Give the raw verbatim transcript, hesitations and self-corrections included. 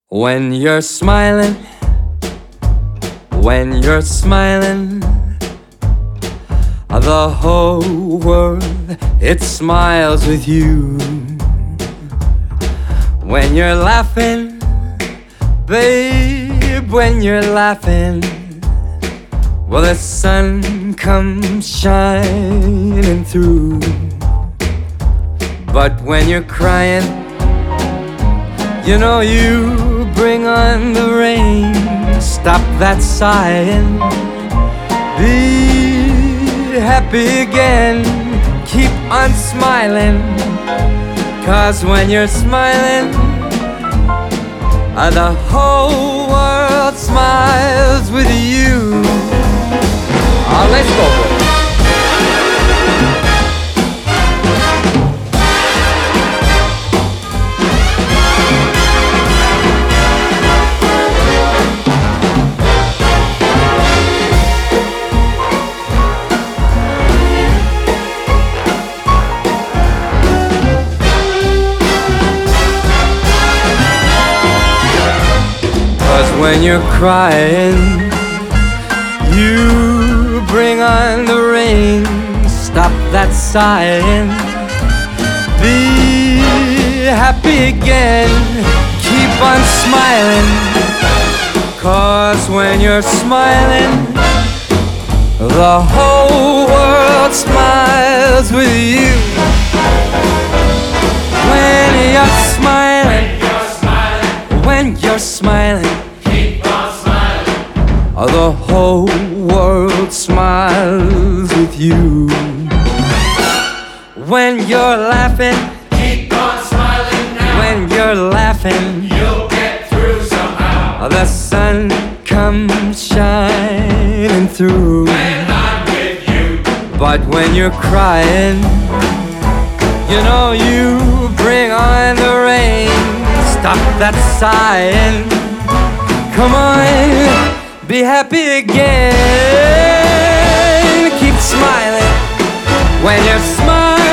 When you're smiling, when you're smiling, the whole world, it smiles with you. When you're laughing, babe, when you're laughing, well, the sun comes shining through. But when you're crying, you know you bring on the rain. Stop that sighing, be happy again, keep on smiling. Cause when you're smiling, uh, the whole world smiles with you. Uh, let's go for it. When you're crying, you bring on the rain. Stop that sighing, be happy again, keep on smiling. Cause when you're smiling, the whole world smiles with you. When you're smiling, when you're smiling, the whole world smiles with you. When you're laughing, keep on smiling now. When you're laughing, you'll get through somehow. The sun comes shining through. When I'm with you. But when you're crying, you know you bring on the rain. Stop that sighing, come on, be happy again. Keep smiling when you're smiling.